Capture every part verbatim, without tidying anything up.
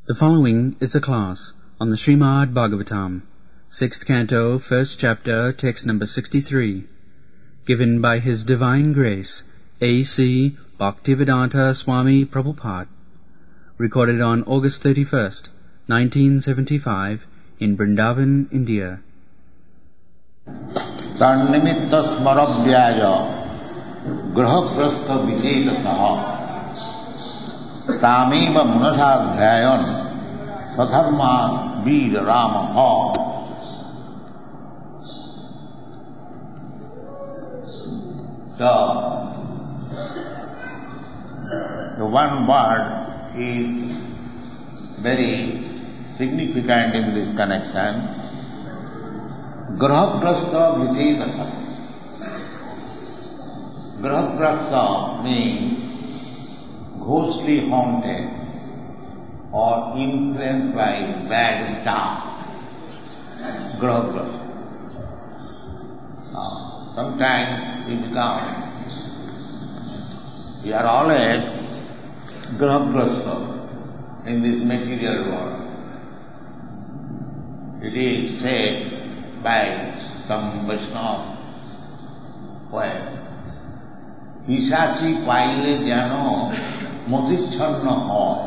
The following is a class on the Srimad Bhagavatam, sixth canto, first chapter, text number sixty-three, given by His Divine Grace, A C Bhaktivedanta Swami Prabhupada, recorded on August thirty-first, nineteen seventy-five, in Vrindavan, India. Tannimitta smarabhyaja grahaprastha vichetasaha tameva munasadhyayan sadharma veer ramaha. So, the one word is very significant in this connection. Grahaprastha vichetasaha. Grahaprastha means ghostly haunted or influenced by bad star. Grahaprastha. Now, sometimes we become, we are always grahaprastha in this material world. It is said by some Vaishnava poet, পিশাচি পাইলে যেন মতিচ্ছন্ন হয়,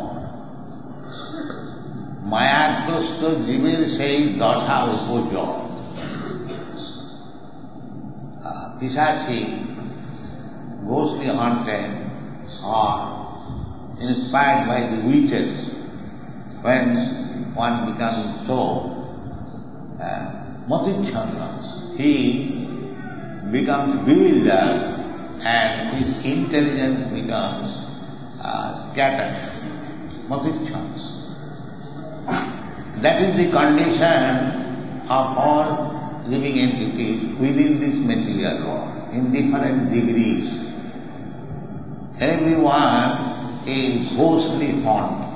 মায়াগ্রস্ত জীবের সেই দশা উপজয়. পিশাচি, ghostly haunted or inspired by the witches, when one becomes so uh, matichhanna, he becomes bewildered and his intelligence becomes uh, scattered. Matichhanna. That is the condition of all living entities within this material world, in different degrees. Everyone is ghostly haunted.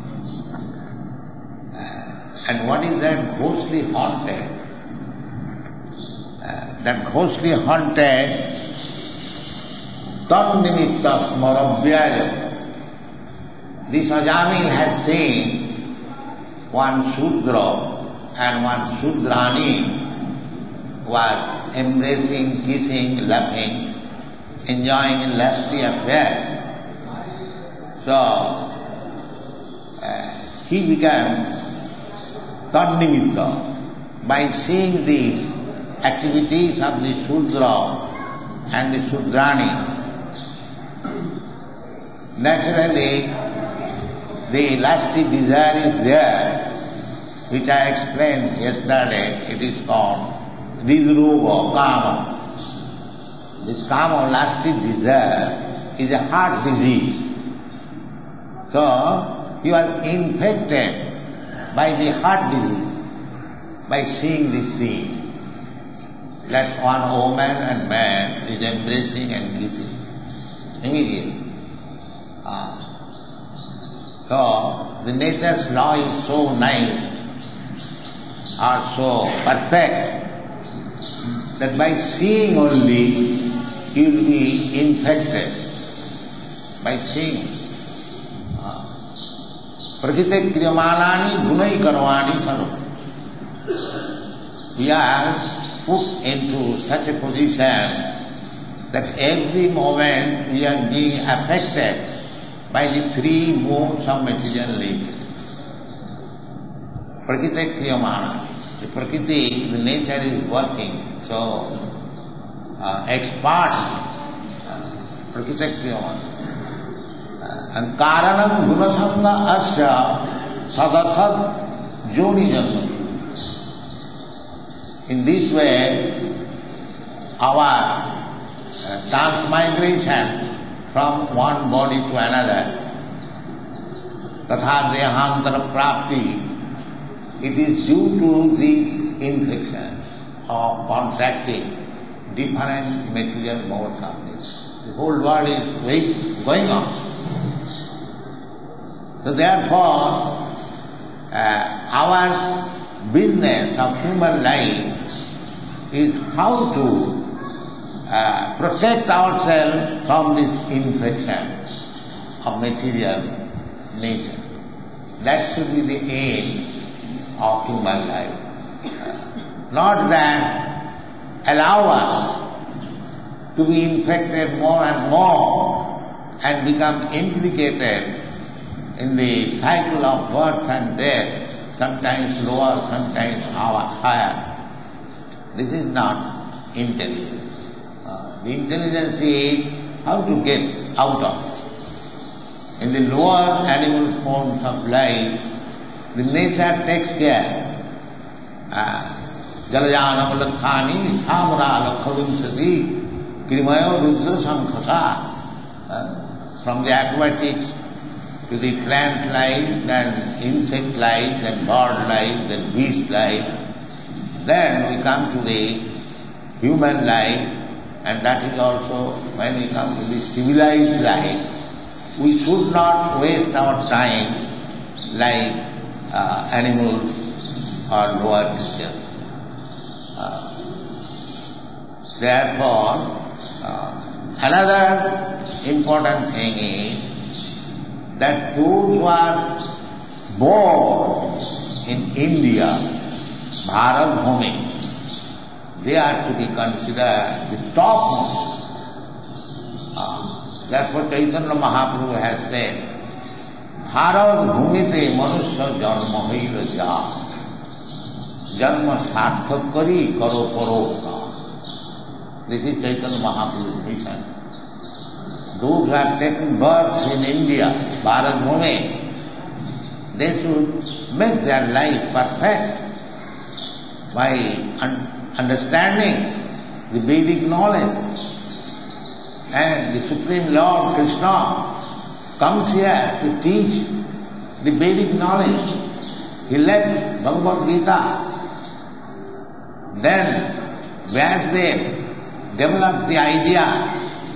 Uh, and what is that ghostly haunted? Uh, that ghostly haunted, tannimitta smarabhyaya. This Ajamil has seen one Shudra and one Shudrani was embracing, kissing, laughing, enjoying a lusty affair. So, uh, he became tannimitta by seeing these activities of the Shudra and the Shudrani. Naturally, the lusty desire is there, which I explained yesterday. It is called Didruva, Kama. This Kama, lusty desire, is a heart disease. So, he was infected by the heart disease by seeing this scene, that one woman and man is embracing and kissing immediately. Ah. So, the nature's law is so nice, or so perfect, that by seeing only you will be infected. By seeing. Prakriti kriyamanani gunai karvani sarva. We are put into such a position that every moment we are being affected by the three modes of material nature. Prakriti kriyamana. The Prakriti, the nature is working so uh, expertly. Prakriti kriyamana. And karanam gunasanga asya sadasad joni janma. In this way, our uh, transmigration from one body to another, tatha dehantara prapti, it is due to this infection of contracting different material modes of this. The whole world is going on. So therefore, uh, our business of human life is how to uh, protect ourselves from this infection of material nature. That should be the aim of human life. Not that allow us to be infected more and more and become implicated in the cycle of birth and death, sometimes lower, sometimes higher. This is not intelligence. Uh, the intelligence is how to get out of it. In the lower animal forms of life, the nature takes care. Jalajanam lakhani samra lakhavinsati krimayo rudra samkhaka. From the aquatics to the plant life, then insect life, then bird life, then beast life. Then we come to the human life, and that is also when we come to the civilized life. We should not waste our time like uh, animals or lower creatures. Uh, therefore, uh, another important thing is that those who are born in India, Bharat Bhumi, they are to be considered the topmost. Uh, Therefore Chaitanya Mahaprabhu has said, Bharat Bhumite Manusya Janma Hoila Ja, Janma Sarthak Kari Karo Paroka. This is Chaitanya Mahaprabhu's mission. Those who have taken birth in India, Bharat Bhumi, they should make their life perfect by un- understanding the Vedic knowledge. And the Supreme Lord Krishna comes here to teach the Vedic knowledge. He left Bhagavad Gita. Then Vyasdev developed the idea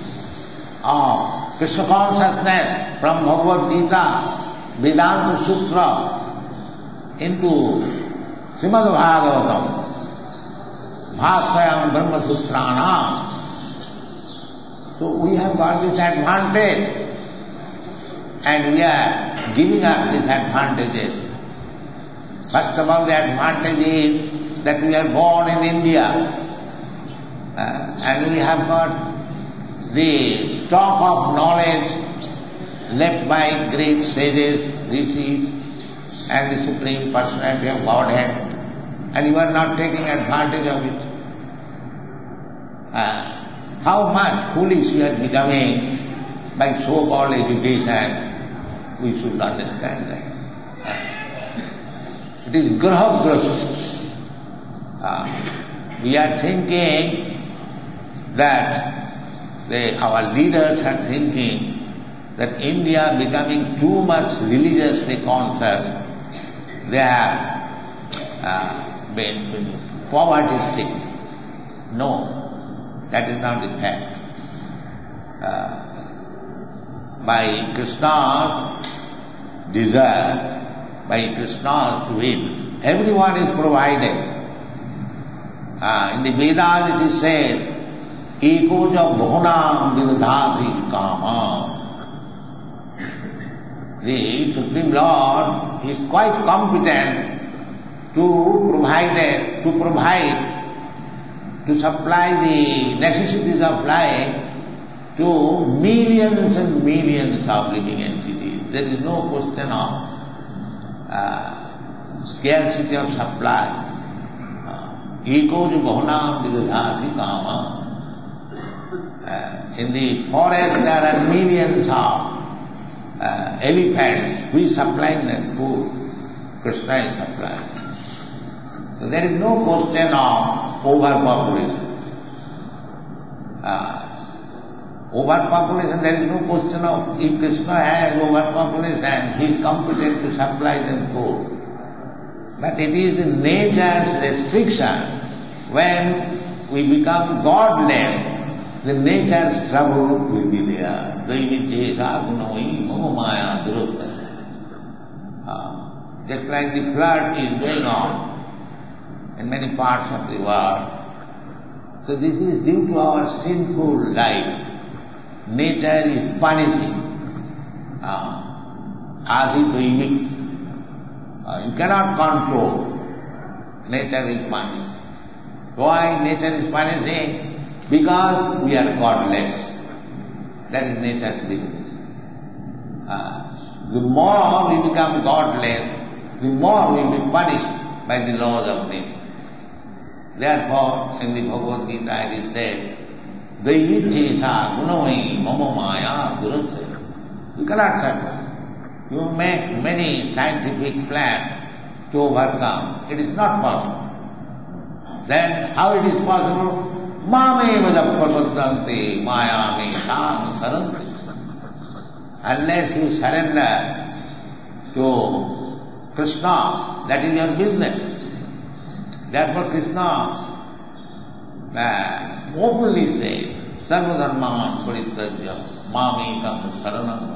of Krishna consciousness from Bhagavad Gita, Vedanta Sutra into Srimad Bhagavatam, Bhāsayam Brahma Sutranam. So we have got this advantage, and we are giving up these advantages. First of all, the advantage is that we are born in India, uh, and we have got the stock of knowledge left by great sages, rishis, and the Supreme Personality of Godhead, and you are not taking advantage of it. Uh, How much foolish we are becoming by so-called education, we should understand that. It is graha-grasa. Uh, we are thinking that the, our leaders are thinking that India becoming too much religiously conscious, they have uh, been, been poverty-stricken. No. That is not the fact. Uh, by Krishna's desire, by Krishna's will, everyone is provided. Uh, in the Vedas it is said, Eko ja bhuvanam vidadhati kama. The Supreme Lord is quite competent to provide, to provide to supply the necessities of life to millions and millions of living entities. There is no question of uh, scarcity of supply. Eko jo bhavanam vidadhati kama. In the forest there are millions of uh, elephants. Who is supplying them food? Krishna is supplying. So there is no question of overpopulation. Uh, overpopulation, there is no question of if Krishna has overpopulation, he is competent to supply them food. But it is the nature's restriction. When we become godless, the nature's trouble will be there. Just like the flood is going on in many parts of the world. So this is due to our sinful life. Nature is punishing. Adi Daivik. Uh, you cannot control. Nature is punishing. Why nature is punishing? Because we are godless. That is nature's business. Uh, the more we become godless, the more we will be punished by the laws of nature. Therefore, in the Bhagavad Gita it is said, Daivityesa gunamai mama maya durasya. You cannot survive. You make many scientific plans to overcome. It is not possible. Then how it is possible? Mame vadapapadante maya me tam saranti. Unless you surrender to Krishna, that is your business. Therefore Krishna uh, openly says, Sarva dharman parityajya mamekam saranam.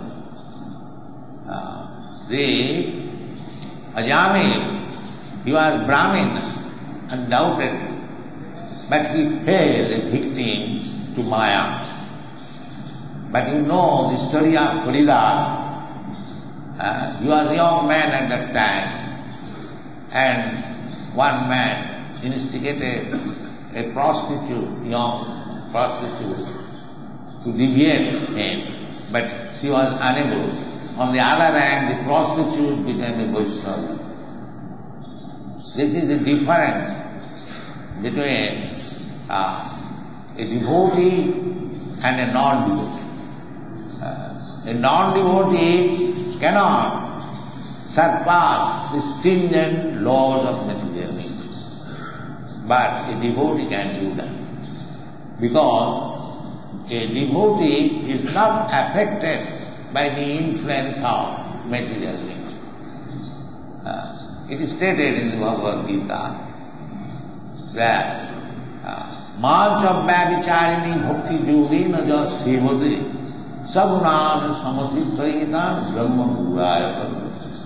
Uh, the Ajamil, he was Brahmin, undoubtedly, but he fell a victim to Maya. But you know the story of Haridas. Uh, he was a young man at that time, and one man instigated a prostitute, young prostitute, to deviate him, but she was unable. On the other hand, the prostitute became a Vaishnava. This is the difference between uh, a devotee and a non-devotee. Uh, a non-devotee cannot surpass the stringent laws of material nature. But a devotee can do that. Because a devotee is not affected by the influence of material nature. Uh, it is stated in the Bhagavad Gita that Mancha Bhavicharini Bhakti Yogena Ja Sevade Sagunan Samasitrayitan Brahma Guraya.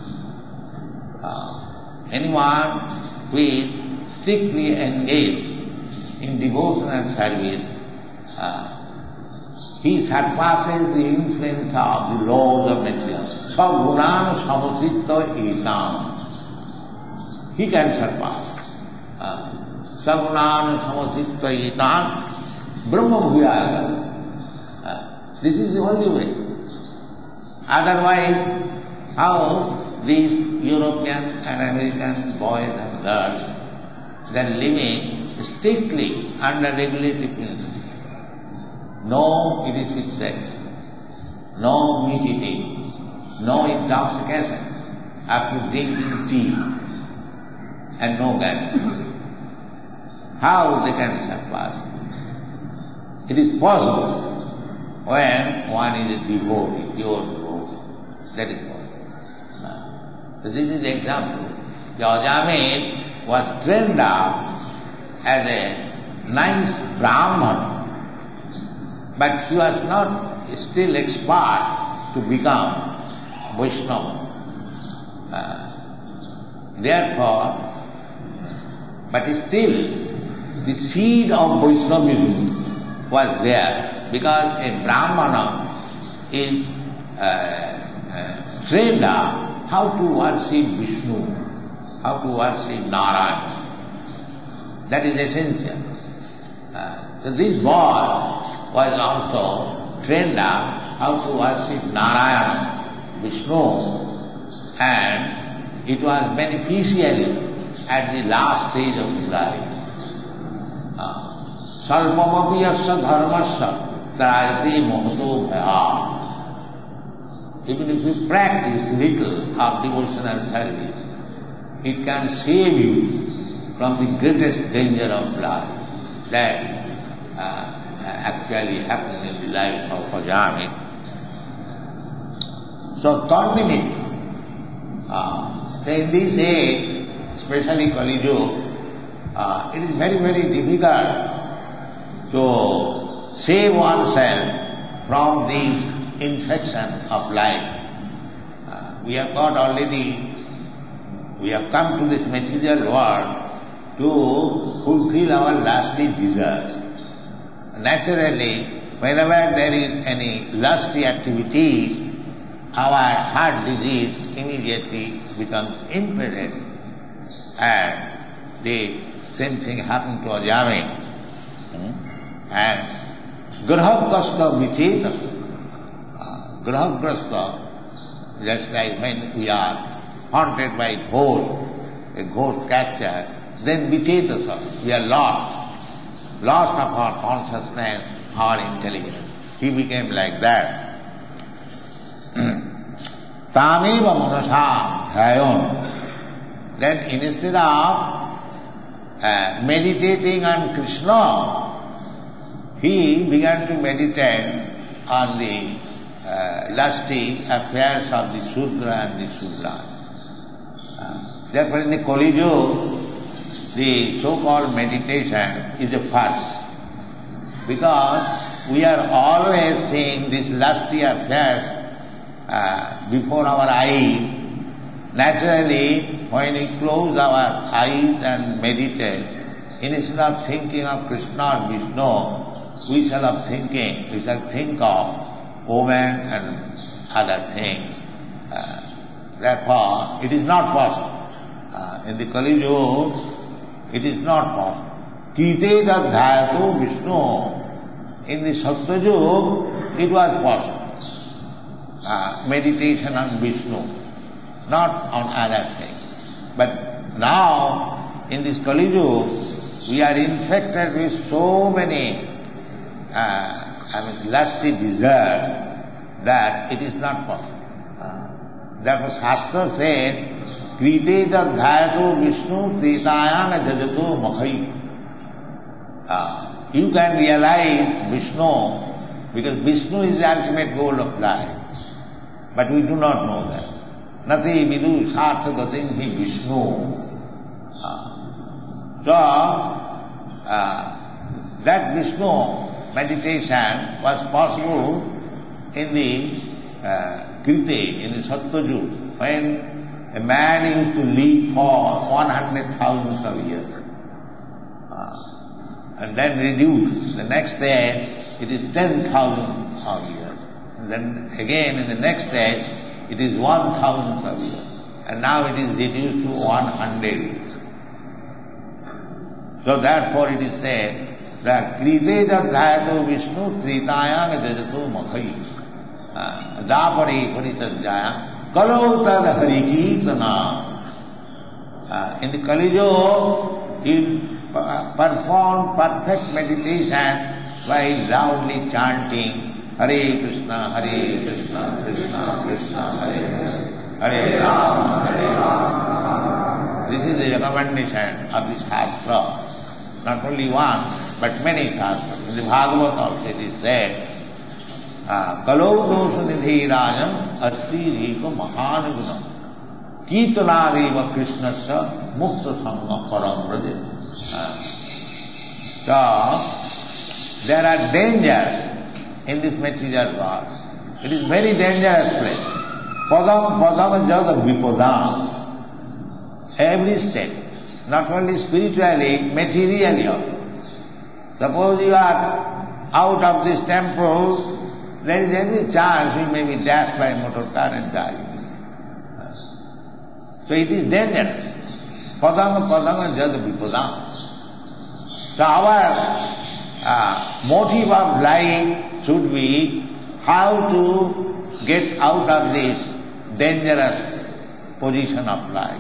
Anyone who is strictly engaged in devotion and service, uh, he surpasses the influence of the laws of material. Sagunan samasita etam. He can surpass. Uh, Sagunan samasita etam Brahma bhuyaya. Uh, this is the only way. Otherwise, how these European and American boys and girls, they are living strictly under regulatory principles. No illicit sex, no meat eating, no intoxication after drinking tea, and no gambling. How they can surpass? It is possible when one is a devotee, pure devotee. That is possible. So this is the example. The Ajamil was trained up as a nice Brahman, but he was not still expert to become Vaishnava. Uh, therefore, but still the seed of Vaishnavism was there, because a Brahmana is uh, uh, trained up how to worship Vishnu, how to worship Narayana. That is essential. Uh, so this boy was also trained up how to worship Narayana, Vishnu, and it was beneficial at the last stage of his life. Salpamapi yasya dharmasya trayate mohato bhaya. Even if you practice little of devotional service, it can save you from the greatest danger of life that uh, actually happened in the life of Ajamil. So continuing, uh, in this age, especially Kali Yuga, uh, it is very, very difficult to save oneself from these infections of life. Uh, we have got already, we have come to this material world to fulfill our lusty desires. Naturally, whenever there is any lusty activity, our heart disease immediately becomes impeded. And the same thing happened to Ajami. Hmm? And Grahagasta Vicheta. Uh, Grahagasta, just like when we are haunted by ghost, a ghost catcher, then Vichetasa, we are lost, lost of our consciousness, our intelligence. He became like that. Tameva manasa dhyayon. Then instead of uh, meditating on Krishna, he began to meditate on the uh, lusty affairs of the Sudra and the Sudra. Uh, therefore in the Kali Yuga, the so-called meditation is a farce. Because we are always seeing these lusty affairs uh, before our eyes. Naturally, when we close our eyes and meditate, instead of thinking of Krishna or Vishnu, we shall have thinking, we shall think of women and other things. Uh, therefore, it is not possible. Uh, in the Kali Yuga, it is not possible. Kite dhyato Vishnu. In the Satya Yuga, it was possible. Uh, meditation on Vishnu, not on other things. But now, in this Kali Yuga, we are infected with so many uh, I mean, lusty desires that it is not possible. Uh, therefore, Shastra said, Krite dhyato Vishnu tretayang jajato makhai. Uh, you can realize Vishnu, because Vishnu is the ultimate goal of life. But we do not know that. Nati vidu sartha gatim hi Vishnu. Uh, so, uh, that Vishnu meditation was possible in the uh, Krite, in the Satya Yuga, when a man used to live for one hundred thousands of years. Uh, and then reduced. The next day, it is ten thousand of years. And then again, in the next day, it is one thousand of years. And now it is reduced to one hundred years. So therefore it is said that Krite dhyato Vishnu tritayang jajato makhai. Dapari paritajaya kalau tad harikirtana. In the Kali Yuga, he performed perfect meditation by loudly chanting Hare Krishna, Hare Krishna, Krishna Krishna, Hare Hare, Hare Rama, Hare Rama. This is the recommendation of the Shastra. Not only one, but many Shastras. In the Bhagavad also it is said, Kalau dosa nidhi rajam asri riko mahanugunam Kirtanadeva Krishnasya mukta sangha param braja. So, there are dangers in this material world. It is very dangerous place. Padam padam jada vipadam. Every step, not only spiritually, materially also. Suppose you are out of this temple, there is any chance you may be dashed by a motor car and die. So it is dangerous. Padam padam jada vipadam. So our uh, motive of life should be how to get out of this dangerous position of life.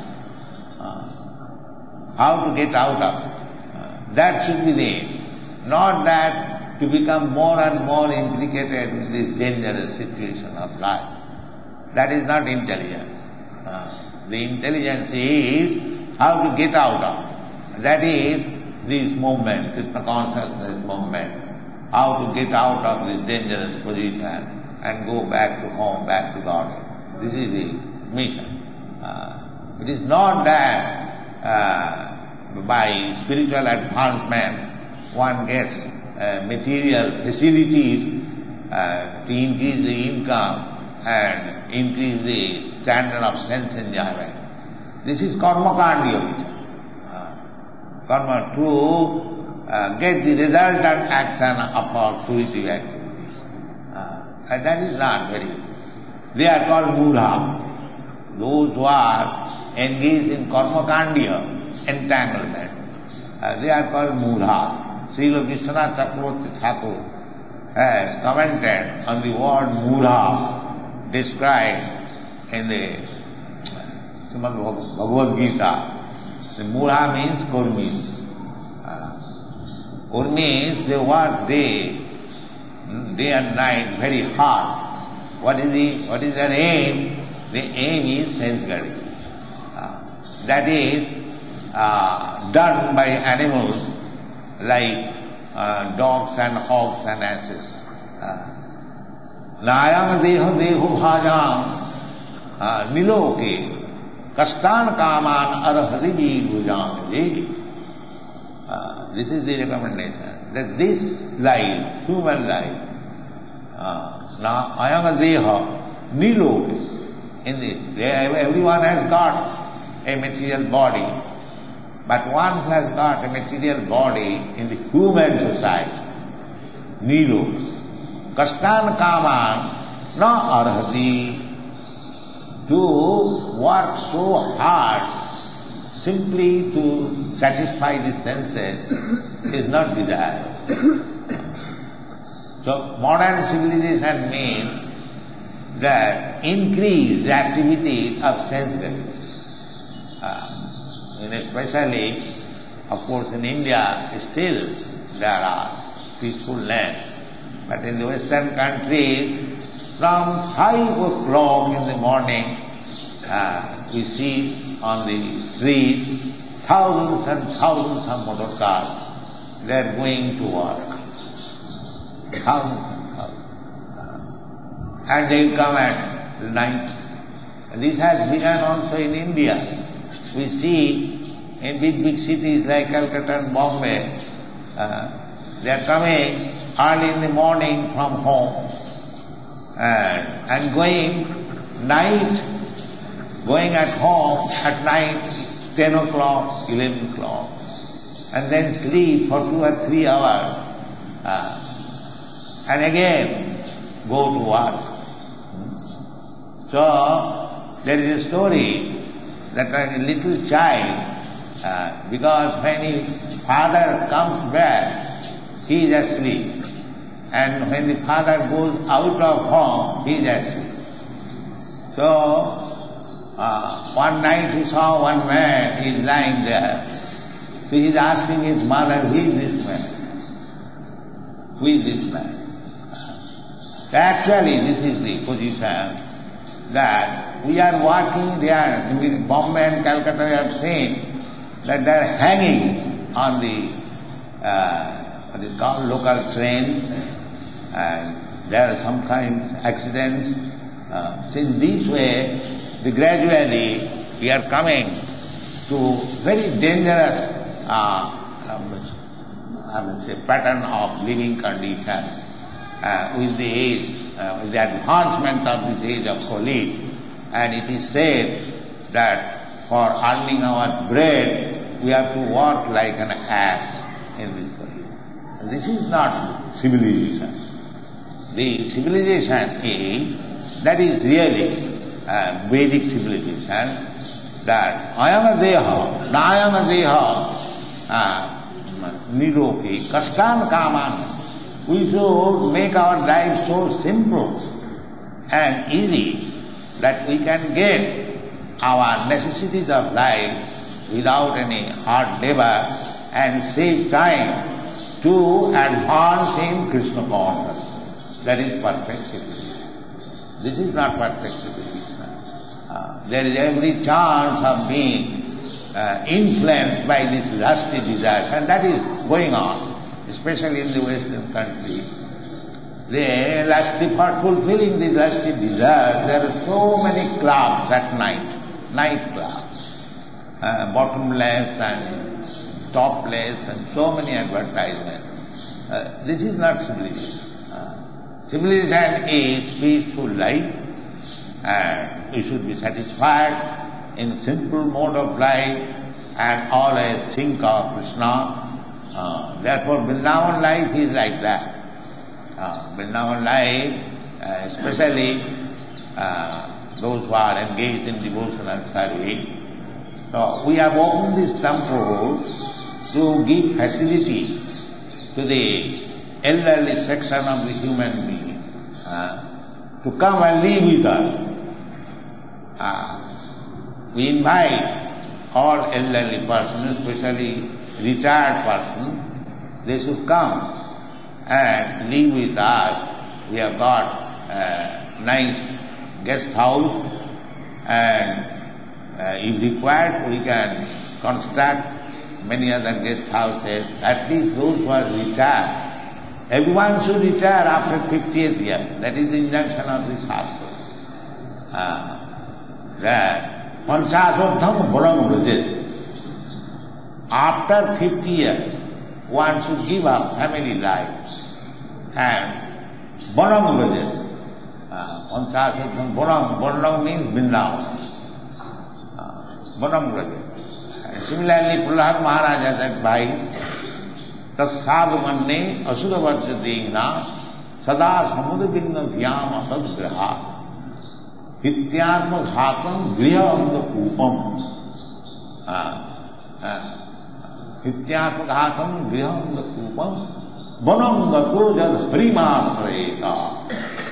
Uh, how to get out of it. Uh, that should be there. Not that to become more and more implicated with this dangerous situation of life. That is not intelligence. Uh, the intelligence is how to get out of. That is this movement, Krishna consciousness movement. How to get out of this dangerous position and go back to home, back to God. This is the mission. Uh, it is not that uh, by spiritual advancement one gets uh, material facilities uh, to increase the income and increase the standard of sense enjoyment. This is karma kandi yoga. Uh, karma to Uh, get the resultant action of our fruitive activity. Uh, and that is not very easy. they are called mudha. Those who are engaged in karmakandya, entanglement, uh, they are called mudha. Srila Vishwanath Chakravarti Thakur has commented on the word mudha described in the Srimad Bhagavad Gita. The mudha means kurmis. Uh, kurmis, they work day, day and night very hard. What is the what is their aim? The aim is sense gratification. Uh, that is uh, done by animals like uh, dogs and hogs and asses. Nayam deho deho bhajam niloke kastan kaman arhati bhujam. This is the recommendation, that this life, human life, na ayam deha niloke, in this, everyone has got a material body. But one who has got a material body in the human society, Nilo, Kastan Kaman, na arhati, to work so hard simply to satisfy the senses is not desired. So modern civilization means that increase the activity of sense gratification. Uh, And especially, of course, in India, still there are peaceful lands. But in the Western countries, from five o'clock in the morning, uh, we see on the street thousands and thousands of motor cars. They are going to work. Thousands and thousands. And they will come at night. And this has begun also in India. We see in big, big cities like Calcutta and Bombay, uh, they are coming early in the morning from home and, and going night, going at home at night, ten o'clock, eleven o'clock, and then sleep for two or three hours, uh, and again go to work. So, there is a story that a little child, uh, because when his father comes back, he is asleep. And when the father goes out of home, he is asleep. So, uh, one night he saw one man is lying there. So he is asking his mother, who is this man? Who is this man? Uh, actually, this is the position that we are working there in Bombay and Calcutta. We have seen that they are hanging on the uh, what is called local trains, and there are sometimes accidents. Uh, so in this way, the gradually we are coming to very dangerous uh, um, I would say pattern of living condition uh, with the age. Uh, with the advancement of this age of Kali, and it is said that for earning our bread, we have to work like an ass in this Kali. This is not civilization. The civilization is, that is really uh, Vedic civilization, that ayama deha, nayama deha, niroki, kastan kaman. We should make our life so simple and easy that we can get our necessities of life without any hard labor and save time to advance in Krishna consciousness. That is perfect civilization. This is not perfect civilization. Uh, there is every chance of being uh, influenced by this lusty desire, and that is going on. Especially in the Western country, they lusty for fulfilling these lusty desires. There are so many clubs at night, night clubs, uh, bottomless and topless, and so many advertisements. Uh, this is not civilization. Uh, civilization is peaceful life, and we should be satisfied in simple mode of life and always think of Krishna. Uh, therefore, Vrindavan life is like that. Uh, Vrindavan life, uh, especially uh, those who are engaged in devotional service. So we have opened this temple to give facility to the elderly section of the human being uh, to come and live with us. Uh, we invite all elderly persons, especially retired persons, they should come and live with us. We have got a nice guest house, and uh, if required we can construct many other guest houses. At least those who are retired, everyone should retire after fiftieth year. That is the injunction of the Shastra. Uh, that Panchasodham Bharam Vrajet. After fifty years, one should give up family life and Bharam Vrajet. Panchasodham Bharam, Bharam means Vrindavan. Bharam Vrajet. Similarly, Prahlad Maharaj said, Bhai, Tassad manne asura varjadena sada samudra binna dhyam asadgraha hityatma ghatam grihanda kupam hityatma ghatam grihanda kupam vanam gato jad harimasrayeta.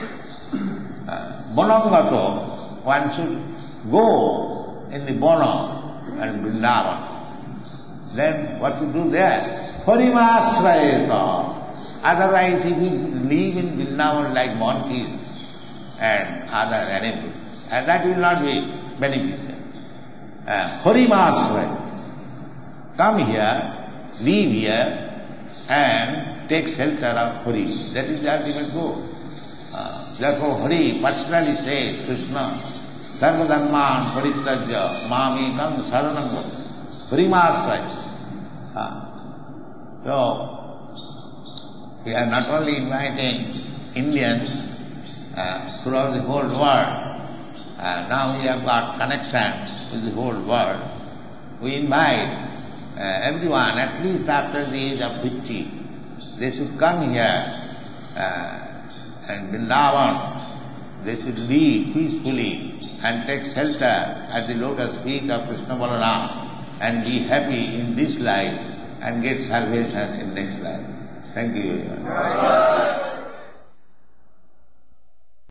Vanam gato, one should go in the Vana and Vrindavan. Then what to do there? Harimasrayeta. Otherwise, if you live in Vrindavan like monkeys and other animals, and that will not be beneficial. Uh, Harimasrayeta. Come here, live here, and take shelter of Hari. That is the ultimate goal. Uh, therefore, Hari personally says, Krishna, Sarva dhamman parittajya mamekam saranam vraj. Harimasrayeta. Uh, so, we are not only inviting Indians uh, throughout the whole world, uh, now we have got connection with the whole world. We invite uh, everyone, at least after the age of fifty, they should come here uh, and Vrindavan, they should live peacefully and take shelter at the lotus feet of Krishna Balaram and be happy in this life and get salvation in next life. Thank you very much.